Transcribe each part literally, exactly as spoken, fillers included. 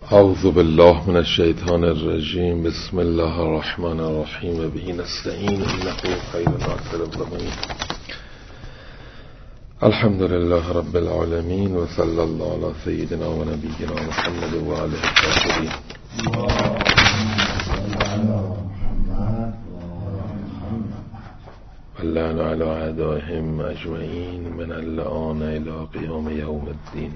اعوذ بالله من الشیطان الرجیم. بسم الله الرحمن الرحیم. به نستعین انه خیر ناصر الظالمین. الحمد لله رب العالمین و صلی الله علی سیدنا و نبینا محمد و آله الطاهرین. واللعن علی اعدائهم اجمعین من اللعان الی قیام یوم الدین.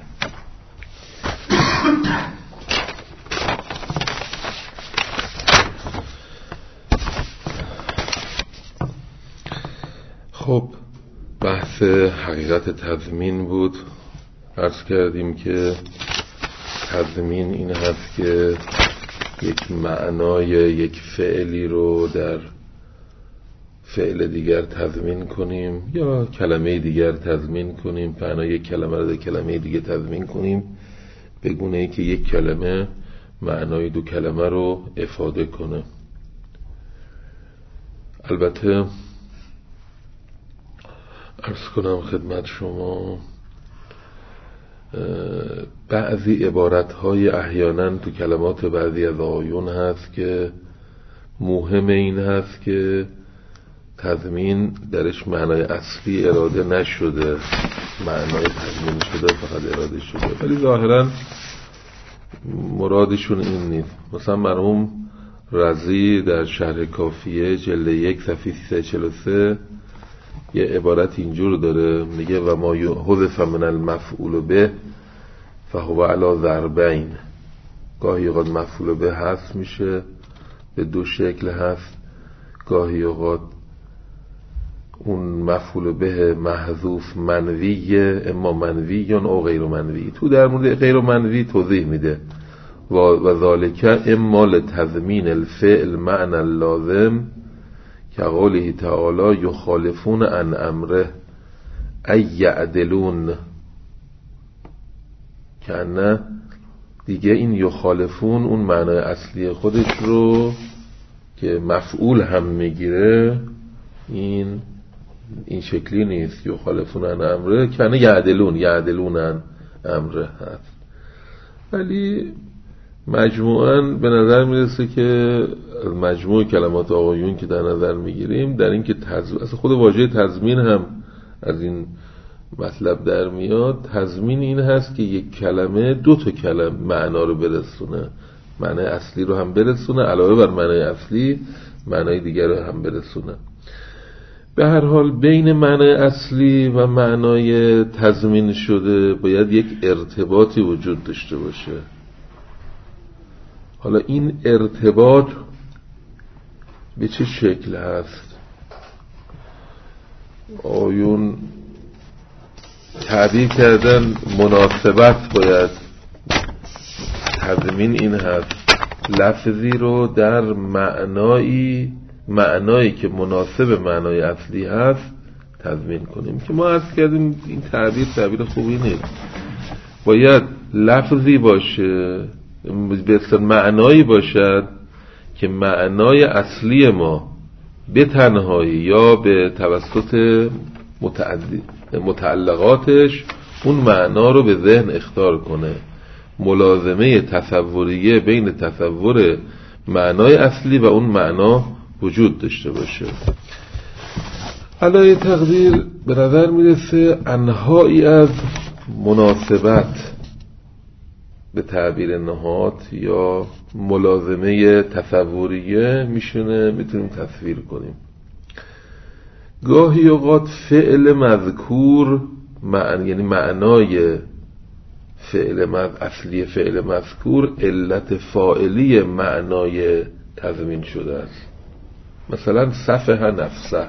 خب بحث حقیقت تضمین بود. عرض کردیم که تضمین این هست که یک معنای یک فعلی رو در فعل دیگر تضمین کنیم یا کلمه دیگر تضمین کنیم، معنای یک کلمه رو در کلمه دیگه تضمین کنیم، به گونه ای که یک کلمه معنای دو کلمه رو افاده کنه. البته عرض کنم خدمت شما بعضی عبارت‌های احیانا تو کلمات بعضی از آیون هست که مهم این هست که تضمین درش معنای اصلی اراده نشده، معنای تضمین شده فقط اراده شده، ولی ظاهرا مرادشون این نیست. مثلا مرحوم رضی در شرح کافیه جلد یک صفحه سیصد و چهل و سه یه عبارت اینجور داره، میگه و ما حذف من المفعول به فهو علی ضربین. گاهی اوقات مفعول به حذف میشه، به دو شکل هست. گاهی اوقات اون مفعول به محذوف منویه، اما منوی او غیر منوی. تو در مورد غیر منوی توضیح میده و ذالک اما لتضمین الفعل معنی اللازم که قوله تعالی یخالفون عن امره ای یعدلون، که نه دیگه این یخالفون اون معنای اصلی خودش رو که مفعول هم میگیره این این شکلی نیست. یخالفون عن امره که نه یعدلون یعدلون عن امره هست. ولی مجموعاً به نظر میرسه که مجموع کلمات آقایون که در نظر میگیریم در این که تضمین، اصلا خود واژه تضمین هم از این مطلب در میاد. تضمین این هست که یک کلمه دو تا کلمه معنا رو برسونه، معنای اصلی رو هم برسونه، علاوه بر معنای اصلی معنای دیگر رو هم برسونه. به هر حال بین معنای اصلی و معنای تضمین شده باید یک ارتباطی وجود داشته باشه. حالا این ارتباط به چه شکل هست؟ آیون تعبیر کردن مناسبت باید. تضمین این هست لفظی رو در معنایی معنایی که مناسب معنای اصلی هست تضمین کنیم، که ما عرض کردیم این تعبیر تعبیر خوبی نیست. باید لفظی باشه، به اصطلاح معنایی باشد که معنای اصلی ما به تنهایی یا به توسط متعلقاتش اون معنا رو به ذهن اخطار کنه، ملازمه تصوریه بین تصور معنای اصلی و اون معنا وجود داشته باشه. علای تقدیر به نظر میرسه انهایی از مناسبت به تعبیر نهاد یا ملازمه تصوریه میشونه میتونیم تصویر کنیم. گاهی اوقات فعل مذکور معنی یعنی معنای فعل مذ... اصلی فعل مذکور علت فاعلی معنای تضمین شده است. مثلا صفح نفسه،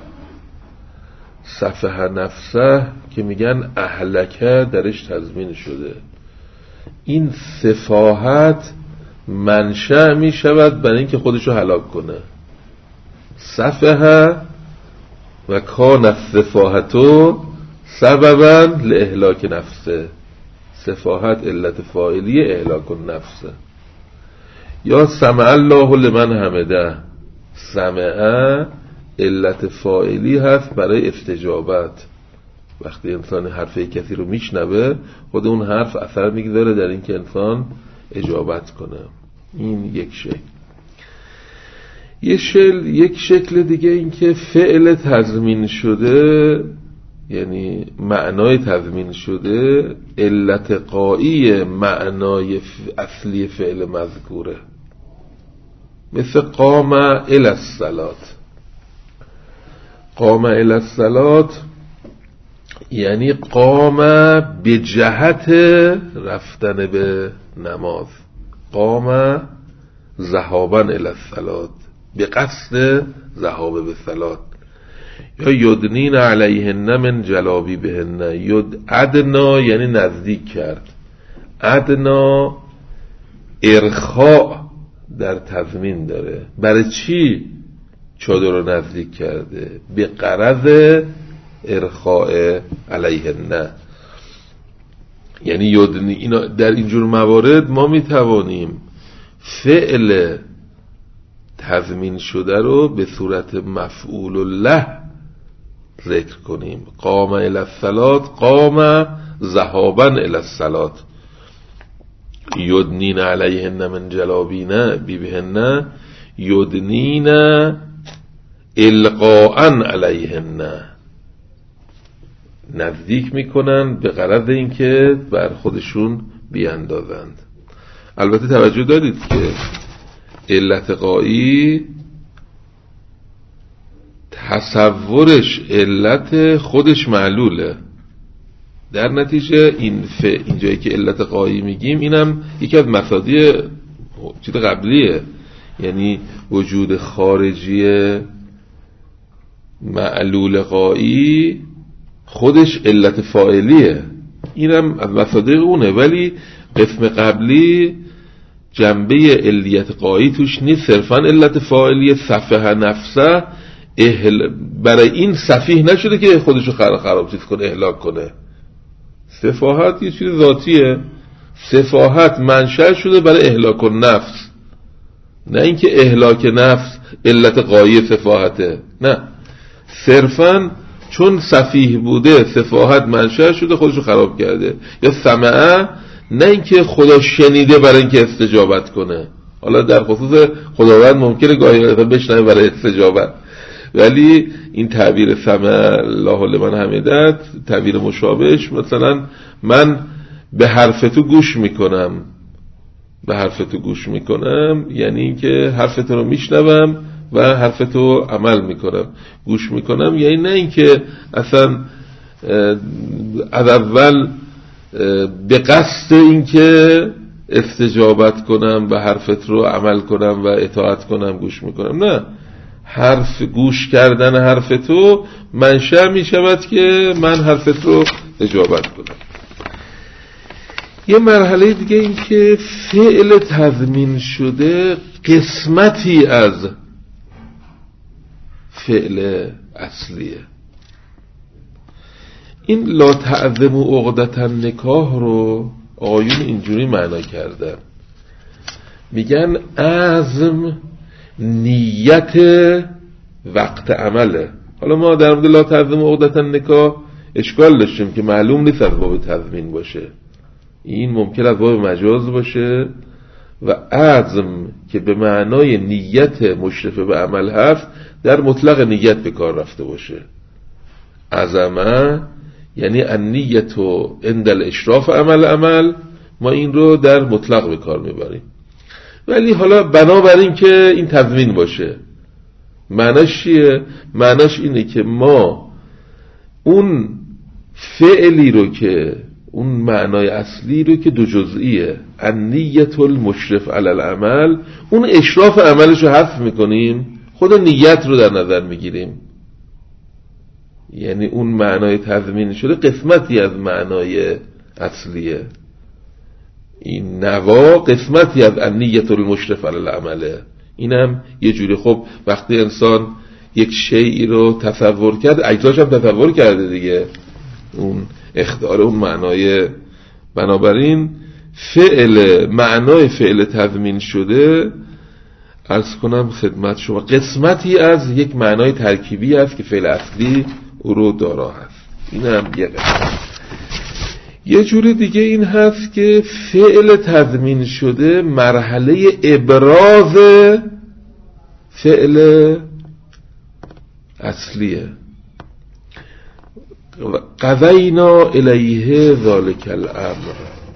صفح نفسه که میگن اهلکه درش تضمین شده. این سفاهت منشأ می شود برای اینکه خودشو هلاک کنه. صفحه و کان السفاهتو سببا لاهلاک نفسه. سفاهت علت فاعلی اهلاک النفسه. یا سمع الله لمن حمده، سمع علت فاعلی هست برای استجابت. وقتی انسان حرف کسی رو میشنوه خود اون حرف اثر میگذاره در اینکه انسان اجابت کنم. این یک شکل. یک شکل یک شکل دیگه این که فعل تضمین شده، یعنی معنای تضمین شده علت غایی معنای اصلی فعل مذکوره، مثل قام الی الصلاة. قام الی الصلاة یعنی قام به جهت رفتن به نماز، قام ذهابا الی الصلاة، به قصد ذهاب به صلاة. یا یدنین علیهن من جلابیبهن، ید ادنا یعنی نزدیک کرد، ادنا ارخاء در تضمین داره. برای چی چادر رو نزدیک کرده؟ به غرض ارخاء علیهن. یعنی یدنی، اینا در اینجور موارد ما میتوانیم فعل تضمین شده رو به صورت مفعول له ذکر کنیم. قام الی الصلاة، قام ذهابا الی الصلاة. یدنین علیهن من جلابیبهن بیبهن، یدنین القاء علیهن، نزدیک میکنن به غرض اینکه بر خودشون بیاندازند. البته توجه دارید که علت غایی تصورش علت خودش معلوله، در نتیجه این ف اینجایی که علت غایی میگیم اینم یکی از مصادیق چیز قبلیه، یعنی وجود خارجی معلول غایی خودش علت فاعلیه، اینم از مصادیق اونه. ولی قسم قبلی جنبه علیت غایی توش نیست، صرفا علت فاعلیه. صفحه نفسه اهل... برای این سفیه نشده که خودشو خراب خراب چیز کنه، اهلاک کنه. سفاهت یه چیز ذاتیه، سفاهت منشأ شده برای اهلاک النفس، نه اینکه اهلاک نفس علت غایی سفاهته، نه، صرفا چون سفیه بوده سفاهت منشأ شده خودشو خراب کرده. یا سمعه، نه اینکه خدا شنیده برای اینکه استجابت کنه. حالا در خصوص خداوند ممکنه گاهی بشنوه برای استجابت، ولی این تعبیر سمع الله لمن حمدت، تعبیر مشابهش مثلا من به حرف تو گوش میکنم، به حرف تو گوش میکنم یعنی اینکه حرف تو رو میشنوم و حرف تو عمل میکنم. گوش میکنم یعنی نه اینکه اصلا از اول به قصد اینکه استجابت کنم و حرفت رو عمل کنم و اطاعت کنم گوش میکنم، نه، حرف گوش کردن حرف تو منشأ می شود که من حرفت رو اجابت کنم. یه مرحله دیگه این که فعل تضمین شده قسمتی از فعل اصلیه. این لا تعظموا عقدة النکاح رو آیون اینجوری معنا کردن، میگن عزم نیت وقت عمله. حالا ما در مورد لا تعظموا عقدة النکاح اشکال داشتیم که معلوم نیست از باب تضمین باشه، این ممکن از باب مجاز باشه، و عزم که به معنای نیت مشرفه به عمل هست در مطلق نیت به کار رفته باشه. عزمه یعنی النیت عند الاشراف عمل عمل، ما این رو در مطلق به کار میبریم. ولی حالا بنابراین که این تضمین باشه، معناش چیه؟ معناش اینه که ما اون فعلی رو که اون معنای اصلی رو که دو جزئیه، النیت المشرف علی العمل، اون اشراف عملش رو حذف میکنیم، خود نیت رو در نظر میگیریم. یعنی اون معنای تضمین شده قسمتی از معنای اصلیه، این نوا قسمتی از النیت المشرف علی العمله. اینم یه جوری، خب وقتی انسان یک شیئی رو تصور کرد اجزاش هم تصور کرده دیگه، اون اختیار اون معنای. بنابراین فعل معنای فعل تضمین شده عرض کنم خدمت شما قسمتی از یک معنای ترکیبی است که فعل اصلی او رو دارا هست. این هم یه قسمت. یه جوری دیگه این هست که فعل تضمین شده مرحله ابراز فعل اصلیه. قضینا الیه ذالک الامر.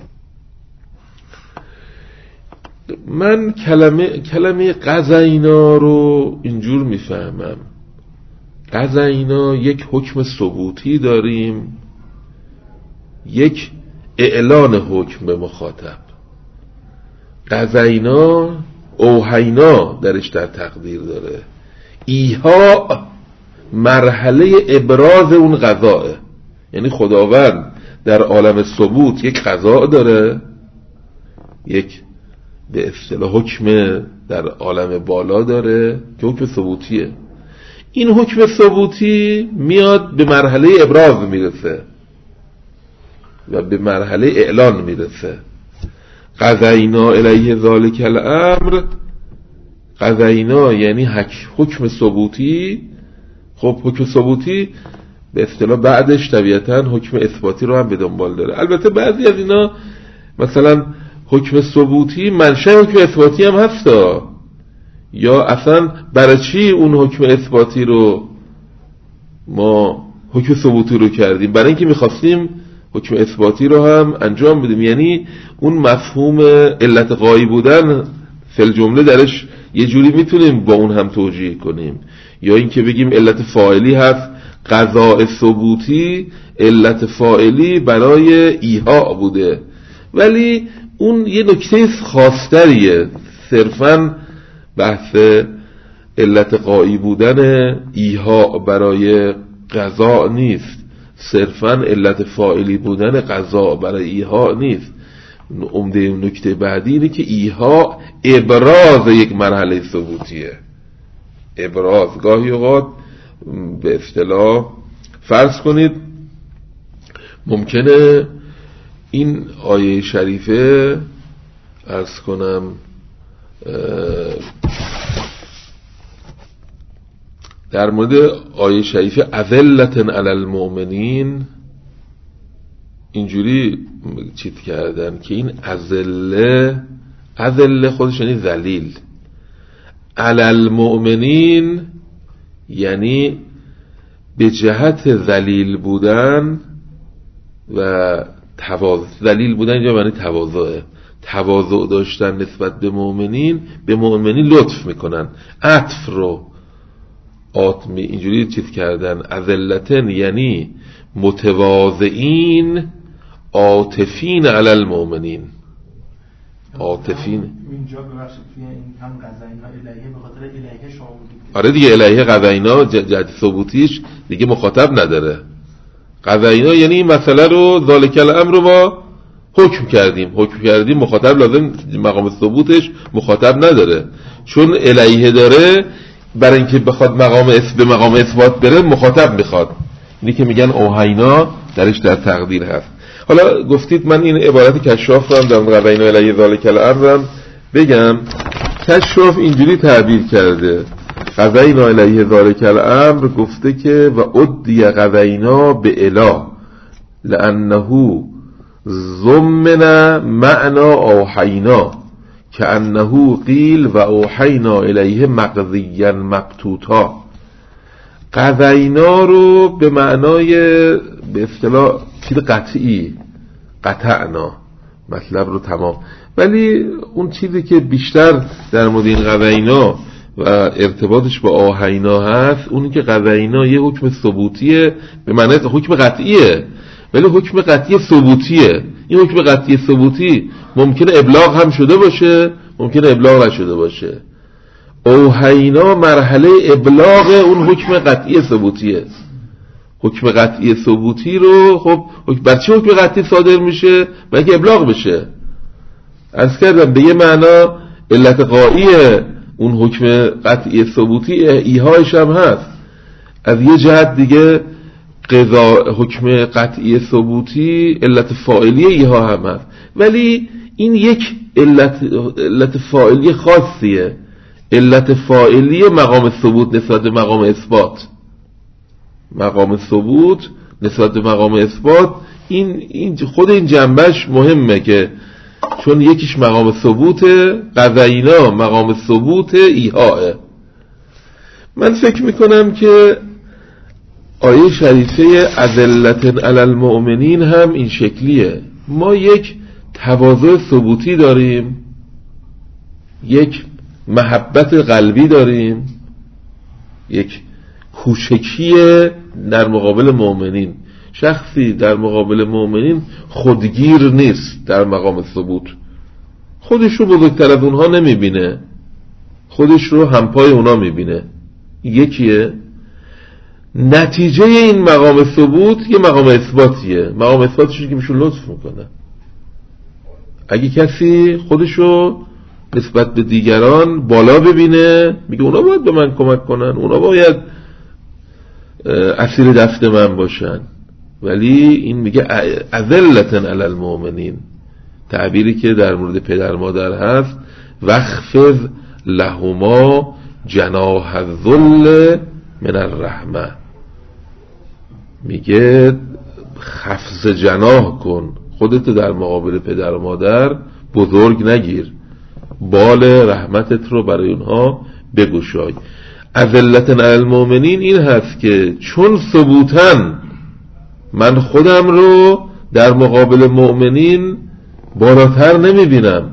من کلمه کلمه قضینا رو اینجور میفهمم. قضینا یک حکم ثبوتی داریم، یک اعلان حکم به مخاطب. قضینا اوحینا درش در تقدیر داره. ایها مرحله ابراز اون قضاه، یعنی خداوند در عالم ثبوت یک قضا داره، یک به اصطلاح حکم در عالم بالا داره که حکم ثبوتیه. این حکم ثبوتی میاد به مرحله ابراز میرسه و به مرحله اعلان میرسه. قضینا الیه ذالک الامر، قضینا یعنی حکم ثبوتی. خب حکم ثبوتی به اصطلاح بعدش طبیعتاً حکم اثباتی رو هم به دنبال داره. البته بعضی از اینا مثلا حکم ثبوتی منشأ حکم اثباتی هم هستا، یا اصلا برای چی اون حکم اثباتی رو ما حکم ثبوتی رو کردیم؟ برای اینکه میخواستیم حکم اثباتی رو هم انجام بدیم. یعنی اون مفهوم علت غایی بودن فی الجمله درش یه جوری میتونیم با اون هم توجیه کنیم، یا اینکه بگیم علت فاعلی هست قضاء ثبوتی، علت فاعلی برای ایحاء بوده، ولی اون یه نکته خاص‌تریه. صرفاً بحث علت غایی بودن ایحاء برای قضاء نیست، صرفاً علت فاعلی بودن قضاء برای ایحاء نیست. عمده نکته بعدی اینه که ایحاء ابراز یک مرحله ثبوتیه. ابراز گاهی اوقات به اصطلاح فرض کنید ممکنه این آیه شریفه عرض کنم در مورد آیه شریفه اذلة علی المؤمنین اینجوری چیت کردن که این اذله اذله خودش یعنی ذلیل، علی المؤمنین یعنی به جهت ذلیل بودن و تواضع. ذلیل بودن یا معنی تواضعه، تواضع داشتن نسبت به مؤمنین، به مؤمنین لطف میکنن. عطف رو آتمی اینجوری چیز کردن اذلتن یعنی متواضعین عاطفین علی المؤمنین. عاطفین اینجا ببخشید توی این هم قضینا الیه به خاطر الیه شما بودید. آره دیگه الیه قضینا جهت ثبوتیش دیگه مخاطب نداره. قضینا یعنی این مسئله رو ذالک الامر رو ما حکم کردیم حکم کردیم مخاطب لازم مقام ثبوتش مخاطب نداره، چون الیه داره برای اینکه بخواد مقام اس به مقام اثبات بره مخاطب میخواد. اینی که میگن اوحینا درش در تقدیر هست. حالا گفتید من این عبارت کشاف رو هم در قضینا الیه ذالک الامر بگم. کشاف اینجوری تعبیر کرده قضینا الیه ذالک الامر، گفته که و ادی قضینا به اله لانه ضمن معنا اوحینا که انه قیل و اوحینا الیه مقضیا مقطوطا. قضینا رو به معنای به اصطلاح چیز قطعی، قطعنا مطلب رو تمام، ولی اون چیزی که بیشتر در مورد این قضینا و ارتباطش با اوحینا هست اونی که قضینا یه حکم ثبوتیه، به معنای حکم قطعیه ولی حکم قطعی ثبوتیه. این حکم قطعی ثبوتی ممکنه ابلاغ هم شده باشه، ممکنه ابلاغ نشده باشه. اوحینا مرحله ابلاغ اون حکم قطعی ثبوتیه. حکم قطعی ثبوتی رو خب بر چه حکم قطعی صادر میشه؟ برای که ابلاغ بشه. عرض کردم به یه معنا علت غایی اون حکم قطعی ثبوتی ایحایش هم هست. از یه جهت دیگه قضا حکم قطعی ثبوتی علت فاعلی ایها هم هست، ولی این یک علت علت فاعلی خاصیه، علت فاعلی مقام ثبوت نسبت به مقام اثبات. مقام ثبوت نسبت به مقام اثبات، این این خود این جنبش مهمه که چون یکیش مقام ثبوت قضایینا، مقام ثبوت ایحاءه. من فکر میکنم که آیه شریفه اذلة علی المؤمنین هم این شکلیه. ما یک تواضع ثبوتی داریم، یک محبت قلبی داریم، یک کوچکی در مقابل مؤمنین. شخصی در مقابل مؤمنین خودگیر نیست در مقام ثبوت، خودش رو بزرگتر از اونها نمیبینه، خودش رو همپای اونها میبینه. یکیه. نتیجه این مقام ثبوت یه مقام اثباتیه. مقام اثباتش که میشون لطف میکنه. اگه کسی خودشو نسبت به دیگران بالا ببینه، میگه اونا باید به من کمک کنن، اونا باید اسیر دست من باشن. ولی این میگه اذلة علی المؤمنین، تعبیری که در مورد پدر مادر هست، واخفض لهما جناح الذل من الرحمه، میگه خفض جناح کن، خودت در مقابل پدر و مادر بزرگ نگیر، بال رحمتت رو برای اونها بگشای. اذلة علی المؤمنین این هست که چون ثبوتاً من خودم رو در مقابل مؤمنین بالاتر نمیبینم،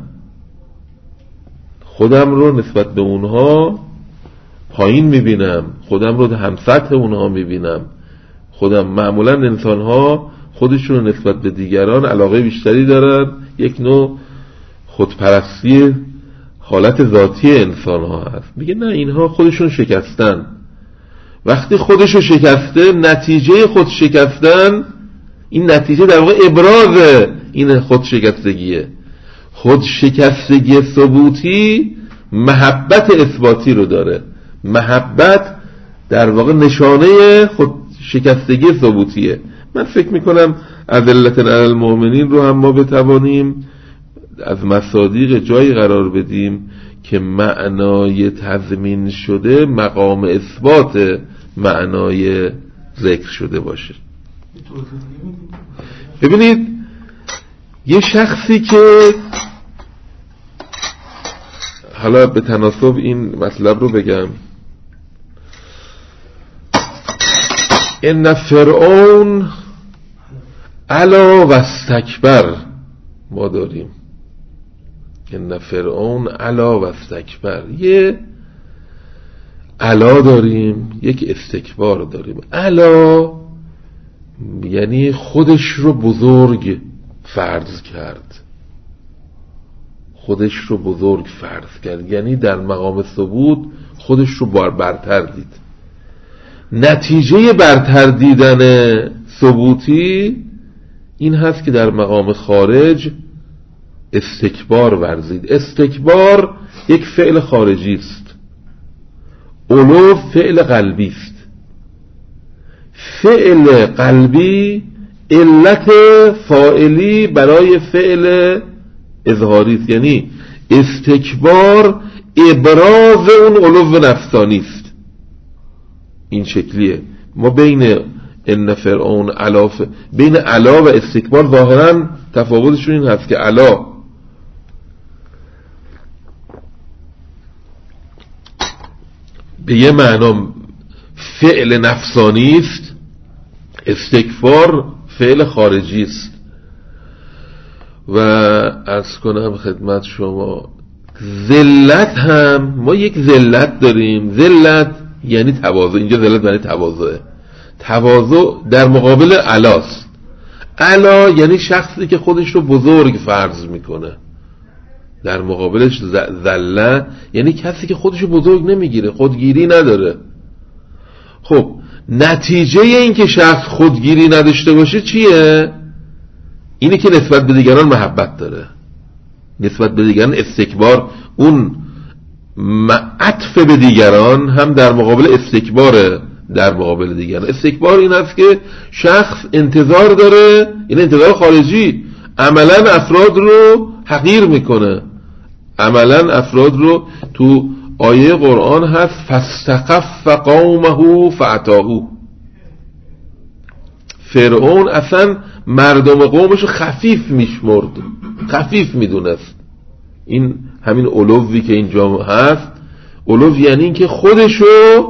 خودم رو نسبت به اونها پایین میبینم، خودم رو هم سطح اونها میبینم. خودم معمولا انسانها خودشون نسبت به دیگران علاقه بیشتری دارن، یک نوع خودپرستی حالت ذاتی انسانها هست. میگه نه، اینها خودشون شکستن. وقتی خودشو شکسته، نتیجه خود شکستن، این نتیجه در واقع ابراز این خود شکستگیه. خود شکستگی ثبوتی محبت اثباتی رو داره. محبت در واقع نشانه خود شکستگی ثبوتیه. من فکر میکنم اذلة علی المؤمنین رو هم ما بتوانیم از مصادیق جایی قرار بدیم که معنای تضمین شده مقام اثبات معنای ذکر شده باشه. ببینید یه شخصی که، حالا به تناسب این مطلب رو بگم، ان فرعون علا و استکبر، ما داریم ان فرعون علا و استکبر، یه علا داریم، یک استکبار داریم. علا یعنی خودش رو بزرگ فرض کرد، خودش رو بزرگ فرض کرد، یعنی در مقام ثبوت خودش رو برتر دید. نتیجه برتر دیدن ثبوتی این هست که در مقام خارج استکبار ورزید. استکبار یک فعل خارجی است، علو فعل قلبی است. فعل قلبی علت فاعلی برای فعل اظهاری است، یعنی استکبار ابراز اون علو نفسانی است. این شکلیه. ما بین ان فرعون علا ف... بین علا و استکبار ظاهرا تفاوتشون این هست که علا به یه معنا فعل نفسانی است، استکبار فعل خارجی است. و عرض کنم خدمت شما ذلت هم، ما یک ذلت داریم. ذلت یعنی تواضع، اینجا ذلت یعنی تواضع. تواضع در مقابل علاست. علا یعنی شخصی که خودش رو بزرگ فرض میکنه، در مقابلش ذله یعنی کسی که خودش رو بزرگ نمیگیره، خودگیری نداره. خب نتیجه این که شخص خودگیری نداشته باشه چیه؟ اینه که نسبت به دیگران محبت داره، نسبت به دیگران استکبار، اون عطف به دیگران هم در مقابل استکباره در مقابل دیگران. استکبار این است که شخص انتظار داره، این انتظار خارجی، عملا افراد رو حقیر میکنه، عملا افراد رو. تو آیه قرآن هست فاستخف قومه فاتاهو، فرعون اصلا مردم قومشو خفیف میشمرد، خفیف میدونست. این همین علوی که اینجا هست، علو یعنی این که خودشو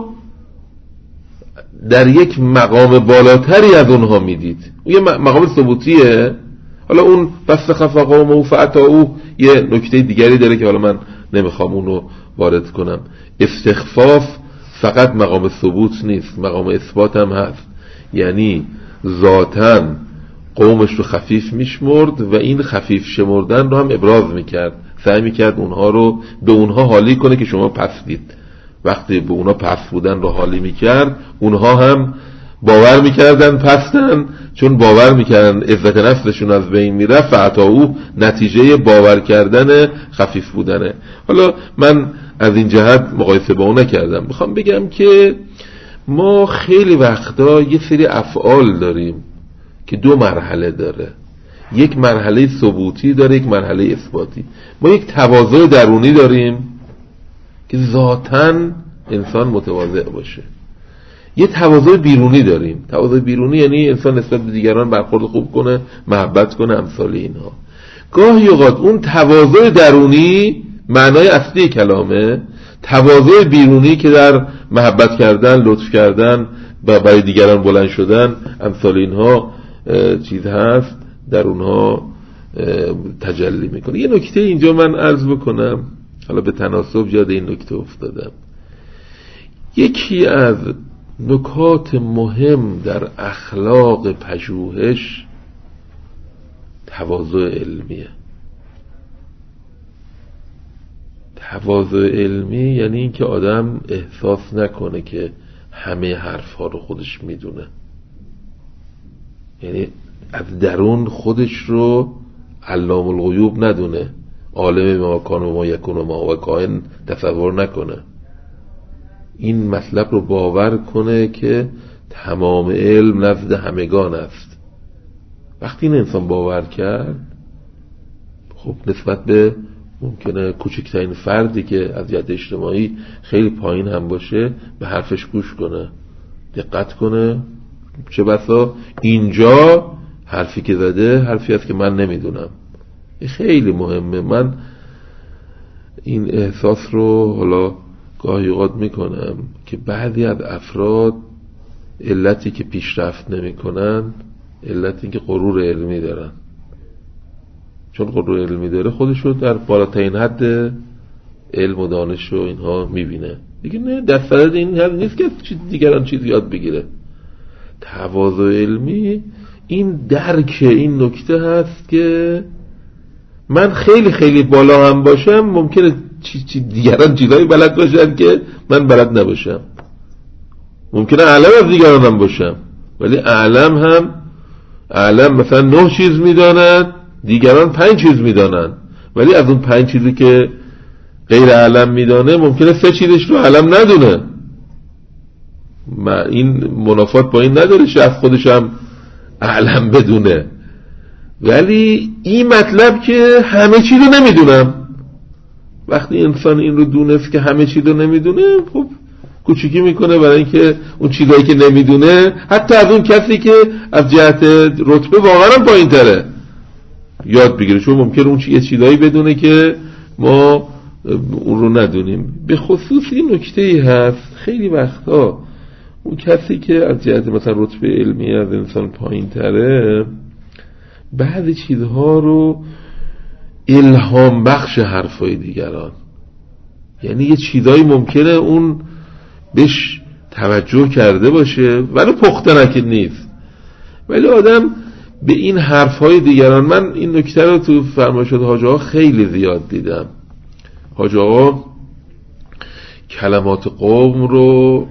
در یک مقام بالاتری از اونها میدید. یه مقام ثبوتیه. حالا اون فاستخف قومه فاطاعوه یه نکته دیگری داره که حالا من نمیخوام اونو وارد کنم. استخفاف فقط مقام ثبوت نیست، مقام اثبات هم هست. یعنی ذاتاً قومش رو خفیف میشمرد و این خفیف شمردن رو هم ابراز میکرد، سعی میکرد اونها رو به اونها حالی کنه که شما پستید. وقتی به اونها پست بودن رو حالی میکرد، اونها هم باور میکردن پستن، چون باور میکردن عزت نفسشون از بین میره. فاطاعوه نتیجه باور کردن خفیف بودنه. حالا من از این جهت مقایسه با اون نکردم، میخوام بگم که ما خیلی وقتا یه سری افعال داریم که دو مرحله داره، یک مرحله ثبوتی داره، یک مرحله اثباتی. ما یک تواضع درونی داریم که ذاتاً انسان متواضع باشه. یه تواضع بیرونی داریم. تواضع بیرونی یعنی انسان نسبت به دیگران برخورد خوب کنه، محبت کنه، امثال اینها. گاهی اوقات اون تواضع درونی معنای اصلی کلامه، تواضع بیرونی که در محبت کردن، لطف کردن و برای دیگران بلند شدن، امثال اینها چیز هست، در اونها تجلی میکنه. یه نکته اینجا من عرض بکنم، حالا به تناسب یاد این نکته افتادم. یکی از نکات مهم در اخلاق پژوهش تواضع علمیه. تواضع علمی یعنی این که آدم احساس نکنه که همه حرفها رو خودش میدونه، یعنی از درون خودش رو علام الغیوب ندونه، عالم ما کان و ما یکون و ما و کائن تصور نکنه. این مطلب رو باور کنه که تمام علم نزد همگان است. وقتی این انسان باور کرد، خب نسبت به ممکنه کوچکترین فردی که از جهت اجتماعی خیلی پایین هم باشه به حرفش گوش کنه، دقت کنه. چه بسا اینجا حرفی که زده حرفی است که من نمیدونم. خیلی مهمه. من این احساس رو حالا گاهی اوقات میکنم که بعضی از افراد علتی که پیشرفت نمیکنن علتی که غرور علمی دارن. چون غرور علمی داره خودشو در بالاترین حد علم و دانش و اینها میبینه دیگه. نه، در صدد این حد نیست که دیگران چیز یاد بگیره. تواضع علمی این درک این نکته هست که من خیلی خیلی بالا هم باشم، ممکنه چی چی دیگران چیزایی بلد باشن که من بلد نباشم. ممکنه اعلم از دیگران هم باشم، ولی اعلم هم اعلم مثلا نه چیز میداند، دیگران پنج چیز میدانند، ولی از اون پنج چیزی که غیر اعلم میدانه ممکنه سه چیزش رو اعلم ندونه. این منافات با این نداره شخص خودش هم اعلم بدونه، ولی این مطلب که همه چیز رو نمیدونم. وقتی انسان این رو دونست که همه چیز رو نمیدونه، خب کوچیکی میکنه برای اینکه اون چیزایی که نمیدونه حتی از اون کسی که از جهت رتبه واقعا پایین تره یاد بگیره، چون ممکنه اون یه چیزایی بدونه که ما اون رو ندونیم. به خصوص این نکته‌ای هست خیلی وقتا اون کسی که از جهت مثلا رتبه علمی از انسان پایین تره بعضی چیزها رو الهام بخش حرفای دیگران، یعنی یه چیزایی ممکنه اون بهش توجه کرده باشه ولی پخته نکرده نیست، ولی آدم به این حرفهای دیگران. من این نکته رو تو فرمایشات حاج آقا خیلی زیاد دیدم. حاج آقا کلمات قوم رو،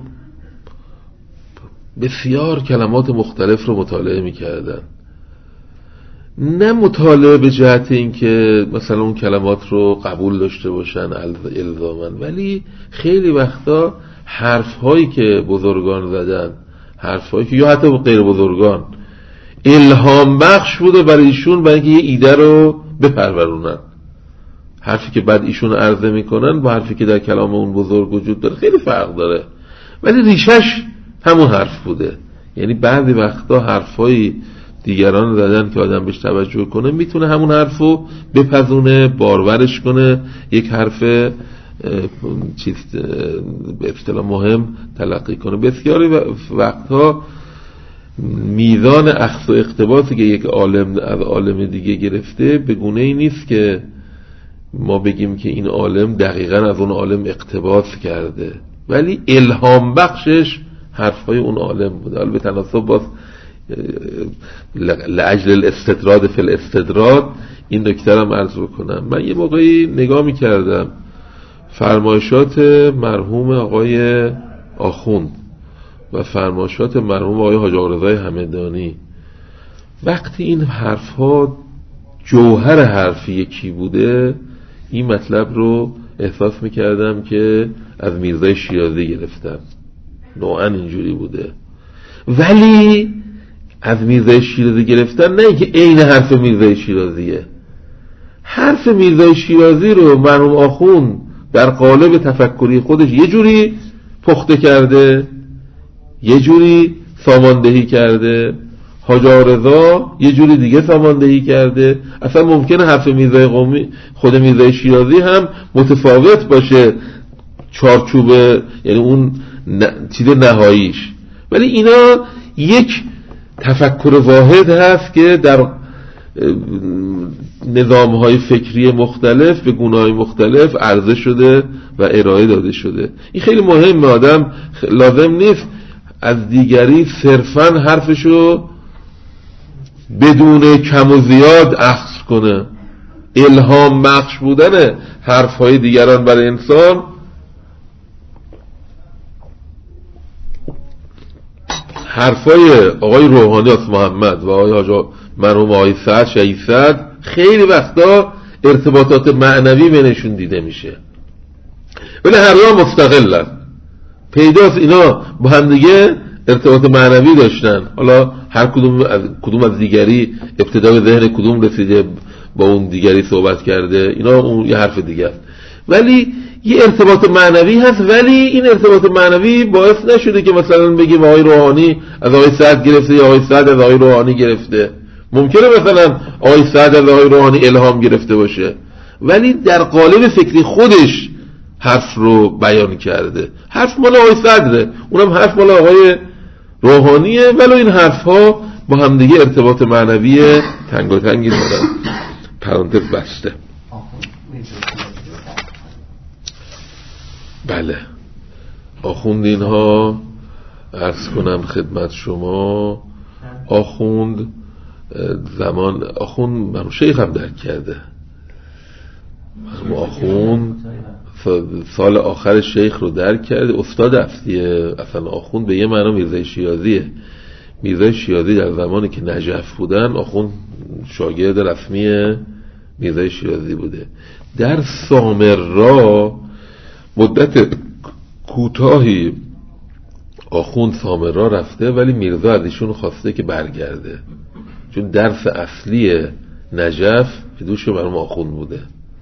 بسیار کلمات مختلف رو مطالعه میکردن. نه مطالعه به جهت این که مثلا اون کلمات رو قبول داشته باشن الزامن، ولی خیلی وقتا حرفهایی که بزرگان زدن، حرفهایی که یا حتی غیر بزرگان الهام بخش بوده برای ایشون، برای اینکه یه ایده رو بپرورونن. حرفی که بعد ایشون عرضه میکنن با حرفی که در کلام اون بزرگ وجود داره خیلی فرق داره، ولی ریشش همون حرف بوده. یعنی بعضی وقتا حرفای دیگران زدن که آدم بهش توجه کنه میتونه همون حرفو بپزونه، بارورش کنه، یک حرف چیز به اصطلاح مهم تلقی کنه. بسیاری وقتها میزان اخذ و اقتباسی که یک عالم از عالم دیگه گرفته به گونه ای نیست که ما بگیم که این عالم دقیقاً از اون عالم اقتباس کرده، ولی الهام بخشش حرفای اون عالم بوده. حالا به تناسب باز لاجل الاستطراد فی الاستدراد این نکته رو عرض بکنم. من یه موقعی نگاه می‌کردم فرمایشات مرحوم آقای آخوند و فرمایشات مرحوم آقای حاج آقارضای همدانی، وقتی این حرف‌ها جوهر حرف یکی بوده این مطلب رو احساس می‌کردم که از میرزای شیرازی گرفتم، نوعاً اینجوری بوده. ولی از میرزای شیرازی گرفتن نه که عین حرف میرزای شیرازیه. حرف میرزای شیرازی رو مرحوم آخوند در قالب تفکری خودش یه جوری پخته کرده، یه جوری ساماندهی کرده، حاج آقارضا یه جوری دیگه ساماندهی کرده. اصلا ممکنه حرف میرزای قومی خود میرزای شیرازی هم متفاوت باشه چارچوب، یعنی اون چیز نهاییش، ولی اینا یک تفکر واحد هست که در نظام‌های فکری مختلف به گونه‌های مختلف عرضه شده و ارائه داده شده. این خیلی مهمه. آدم لازم نیست از دیگری صرفاً حرفشو بدون کم و زیاد اخذ کنه. الهام بخش بودن حرف‌های دیگران برای انسان حرفای آقای روحانی از محمد و آقای حاج مرحوم آقای سعد شهید سعد خیلی وقتا ارتباطات معنوی بینشون دیده میشه، ولی هر دو مستقلن. پیداست اینا با هم دیگه ارتباط معنوی داشتن، حالا هر کدوم از کدوم از دیگری ابتدا به ذهن کدوم رسیده با اون دیگری صحبت کرده، اینا اون یه حرف دیگه است، ولی یه ارتباط معنوی هست. ولی این ارتباط معنوی باعث نشده که مثلا بگیم آقای روحانی از آقای سعد گرفته یا آقای سعد از آقای روحانی گرفته. ممکنه مثلا آقای سعد از آقای روحانی الهام گرفته باشه، ولی در قالب فکری خودش حرف رو بیان کرده. حرف مال آقای سعده، اونم حرف مال آقای روحانیه، ولی این حرف ها با همدیگه ارتباط معنوی تنگاتنگی دارن. پرانتز بسته. بله، آخوند اینها عرض کنم خدمت شما، آخوند زمان آخوند مرحوم شیخ هم درک کرده. آخوند سال آخر شیخ رو درک کرده. استاد اصلیه اصلا آخوند به یه معنی میرزای شیرازیه. میرزای شیرازی در زمانی که نجف بودن آخوند شاگرد رسمی میرزای شیرازی بوده. در سامرا مدت کوتاهی آخوند سامرا رفته، ولی میرزا از ایشون خواسته که برگرده، چون درس اصلی نجف دوش مرحوم آخوند بوده.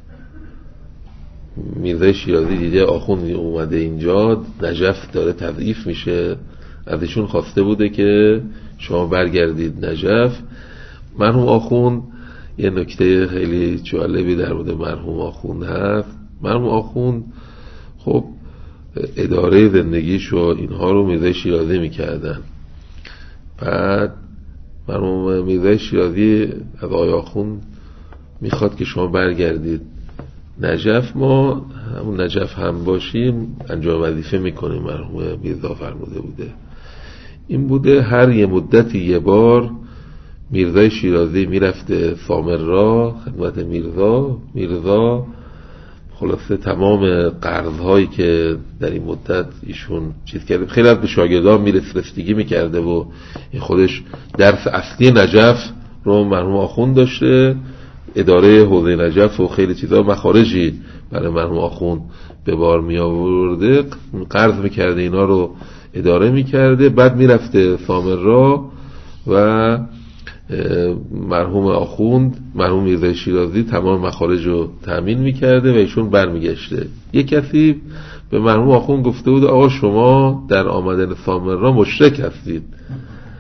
میرزای شیرازی دیده آخوند اومده اینجا نجف داره تضعیف میشه، از ایشون خواسته بوده که شما برگردید نجف. مرحوم آخوند یه نکته خیلی جالبی در مورد مرحوم آخوند هست. مرحوم آخوند خب اداره زندگیش و اینها رو میرزای شیرازی میکردن. بعد مرحوم میرزای شیرازی از آقای آخوند میخواد که شما برگردید نجف، ما همون نجف هم باشیم انجام وظیفه میکنیم. مرحوم میرزا فرموده بوده این بوده هر یه مدتی یه بار میرزای شیرازی میرفته سامرا خدمت میرزا. میرزا خلاصه تمام قرضهایی که در این مدت ایشون چیز کرده، خیلی از به شاگردان میرسستگی میکرده و این خودش درس اصلی نجف رو مرحوم آخوند داشته، اداره حوزه نجف و خیلی چیزا مخارجی برای مرحوم آخوند به بار می آورده، قرض میکرده اینا رو اداره میکرده. بعد میرفته سامرا و مرحوم آخوند مرحوم میرزای شیرازی تمام مخارج رو تأمین میکرده و ایشون برمیگشته. یک کسی به مرحوم آخوند گفته بود آقا شما در آمدن سامرا مشرک هستید.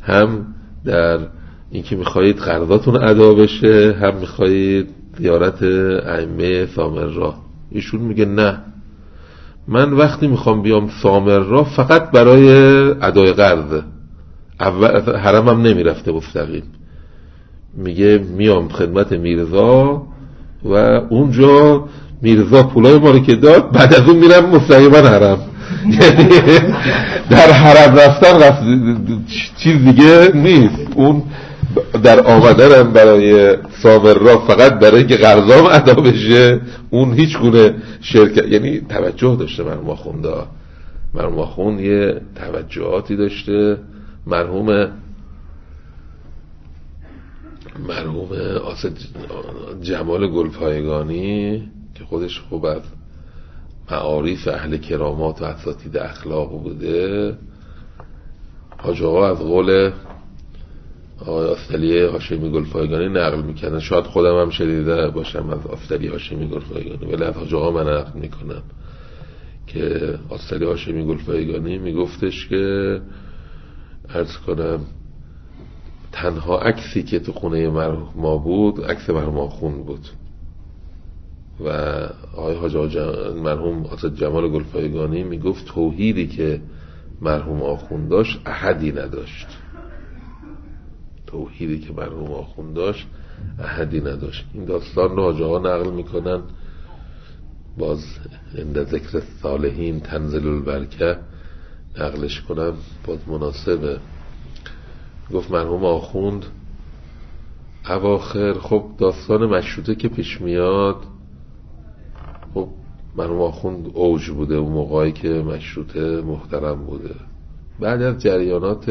هم در اینکه میخواهید قرضاتون ادا بشه، هم میخواهید زیارت ائمه سامرا. ایشون میگه نه، من وقتی میخوام بیام سامرا فقط برای ادای قرضه، اول حرمم نمیرفته مستقیم. میگه میام خدمت میرزا و اونجا میرزا پولای ما رو که داد، بعد از اون میرم مستقیما حرم. یعنی در حرم رفتن رفت چیز دیگه نیست. اون در آمدنم برای سامرا فقط برای که قرضام ادا بشه، اون هیچ گونه شرکت، یعنی توجه داشته مرحوم آخونده. مرحوم آخوند یه توجهاتی داشته. مرحوم مرحوم آسد جمال گلپایگانی که خودش خوب از معارف اهل کرامات و اساتید اخلاق بوده، حاج آقا از قول آقای آستلی هاشمی گلپایگانی نقل میکنن، شاید خودم هم شنیده باشم از آستلی هاشمی گلپایگانی، ولی از حاج آقا من نقل میکنم که آستلی هاشمی گلپایگانی میگفتش که عرض کنم تنها عکسی که تو خونه ما بود عکس مرحوم آخوند بود و آقای حاج آقا مرحوم آسد جمال گلپایگانی میگفت توحیدی که مرحوم آخوند داشت احدی نداشت. توحیدی که مرحوم آخوند داشت احدی نداشت. این داستان رو حاج آقا نقل میکنن، باز عند ذکر صالحین تنزل البرکه نقلش کنم، باز مناسبه. گفت مرحوم آخوند اواخر، خب داستان مشروطه که پیش میاد، خب مرحوم آخوند اوج بوده اون موقعی که مشروطه محترم بوده. بعد از جریانات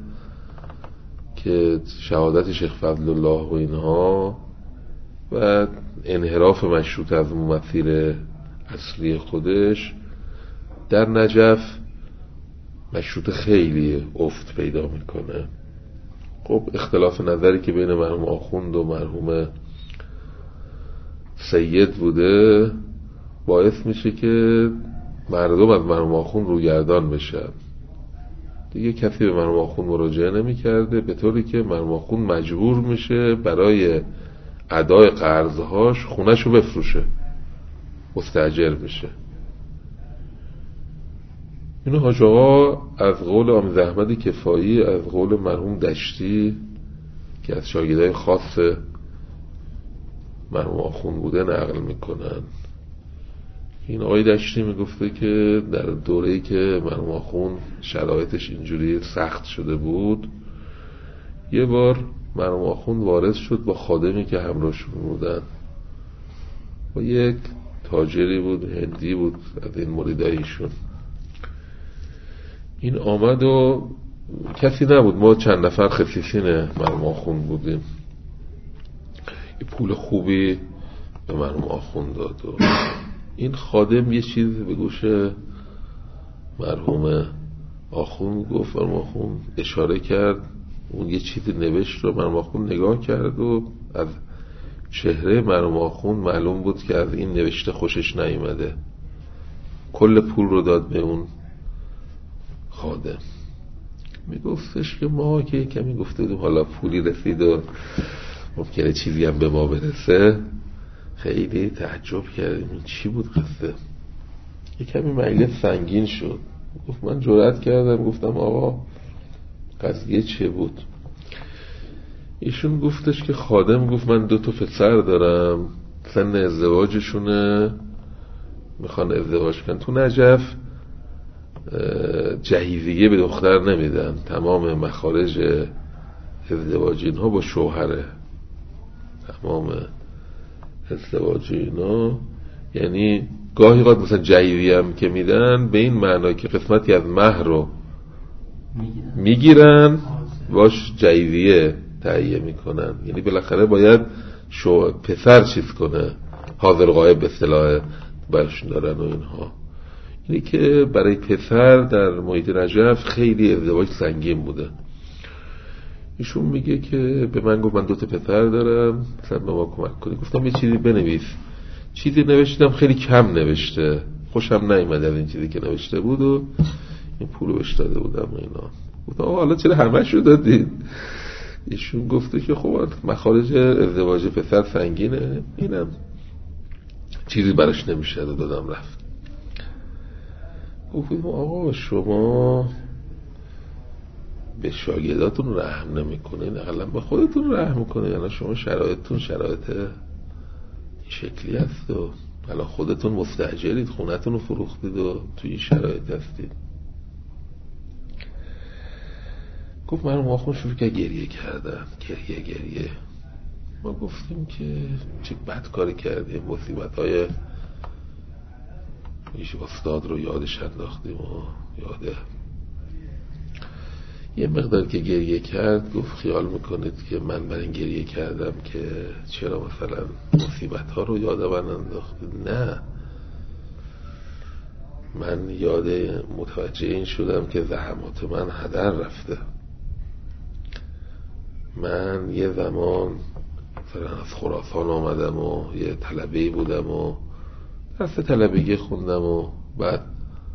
که شهادت شیخ فضل الله و اینها و انحراف مشروطه از مسیر اصلی خودش، در نجف مشروطه خیلی افت پیدا میکنه. خب اختلاف نظری که بین مرحوم آخوند و مرحوم سید بوده باعث میشه که مردم از مرحوم آخوند روگردان بشن. دیگه کسی به مرحوم آخوند مراجعه نمی کرده، به طوری که مرحوم آخوند مجبور میشه برای ادای قرضهاش خونهشو بفروشه، مستاجر بشه. اینو حاج آقا از قول آمیز احمد کفایی، از قول مرحوم دشتی که از شاگردای خاص مرحوم آخوند بوده نقل میکنن. این آقای دشتی میگفته که در دوره‌ای که مرحوم آخوند شرایطش اینجوری سخت شده بود، یه بار مرحوم آخوند وارد شد با خادمی که همراهشون بودن و یک تاجری بود، هندی بود از این مریدایشون. این آمد و کسی نبود، ما چند نفر خصیصین مرحوم آخوند بودیم. یه پول خوبی به مرحوم آخوند داد و این خادم یه چیز به گوش مرحوم آخوند گفت. مرحوم آخوند اشاره کرد، اون یه چیزی نوشت رو مرحوم آخوند نگاه کرد و از چهره مرحوم آخوند معلوم بود که از این نوشته خوشش نیامده. کل پول رو داد به اون خادم. میگفتش که ما که کمی گفته بودیم حالا پولی رسید و ممکنه چیزی هم به ما برسه، خیلی تعجب کردیم این چی بود قصه. یه کمی مجلس سنگین شد. گفت من جرأت کردم گفتم آقا قضیه چه بود؟ ایشون گفتش که خادم گفت من دو تا پسر دارم، سن ازدواجشونه، میخوان ازدواج کنن. تو نجف جهیزیه به دختر نمیدن، تمام مخارج ازدواج اینها با شوهره، تمام ازدواج اینا. یعنی گاهی قد مثلا جهیزیه هم که میدن به این معنی که قسمتی از مهر رو میگیرن باش جهیزیه تهیه میکنن. یعنی بالاخره باید شو پسر چیز کنه، حاضر غایب به اصطلاح برشون دارن و اینها. اینی که برای پسر در محیط نجف خیلی ازدواج سنگین بوده. ایشون میگه که به من گفت من دو تا پسر دارم، مثلا به ما کمک کنی. گفتم یه چیزی بنویس. چیزی نوشتم، خیلی کم نوشته، خوشم نیامد از این چیزی که نوشته بود و این پولو بهش داده بودم و اینا. گفتم حالا چرا همش رو دادید؟ ایشون گفته که خب مخارج ازدواج پسر سنگینه، اینم چیزی براش نمیشه، دادم رفت. گفتم آقا شما به شاگرداتون رحم نمیکنین، اقلا به خودتون رحم میکنین. یعنی شما شرایطتون شرایط شکلی هست و الان خودتون مستاجرید، خونتون رو فروختید و توی این شرایط هستید. گفت من ما خون شروع که گریه کردن، گریه گریه. ما گفتیم که چه بد کاری کردیم، مصیبت های ایش استاد رو یادش انداختیم و یاده. یه مقدار که گریه کرد گفت خیال میکنید که من برای این گریه کردم که چرا مثلا مصیبت ها رو یاد من انداختید؟ نه، من یاد متوجه این شدم که زحمات من هدر رفته. من یه زمان مثلا از خراسان آمدم و یه طلبه‌ای بودم و درس طلبگی خوندم و بعد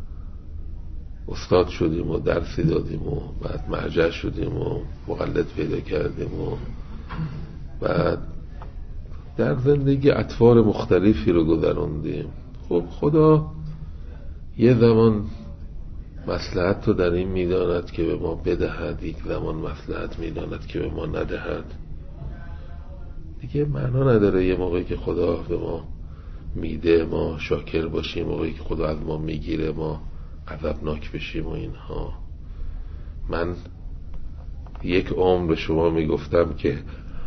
استاد شدیم و درسی دادیم و بعد مرجع شدیم و مقلد پیدا کردیم و بعد در زندگی اطوار مختلفی رو گذروندیم. خب خدا یه زمان مصلحت رو در این میداند که به ما بدهد، یک زمان مصلحت میداند که به ما ندهد. دیگه معنا نداره یه موقعی که خدا به ما میده ما شاکر باشیم، موقعی که خدا از ما میگیره ما غضبناک بشیم و اینها. من یک عمر به شما میگفتم که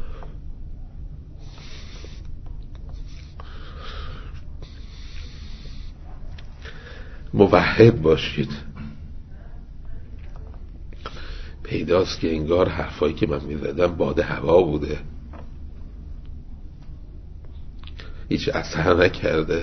موحد باشید، پیداست که انگار حرفایی که من میزدم باد هوا بوده، هیچ اثر نکرده.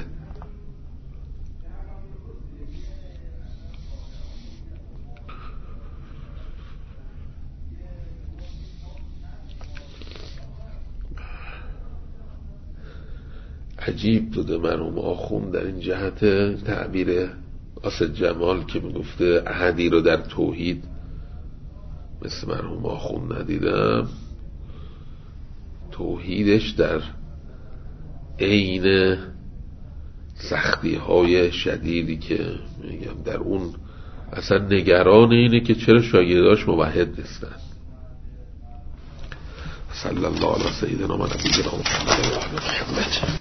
عجیب بوده مرحوم آخوند در این جهت تعبیر اسد جمال که میگفته احدی رو در توحید مثل مرحوم آخوند ندیدم. توحیدش در عین سختی های شدیدی که میگم در اون اصلا نگران اینه که چرا شاگرداش موحد نیستن. صلی الله علی سیدنا محمد.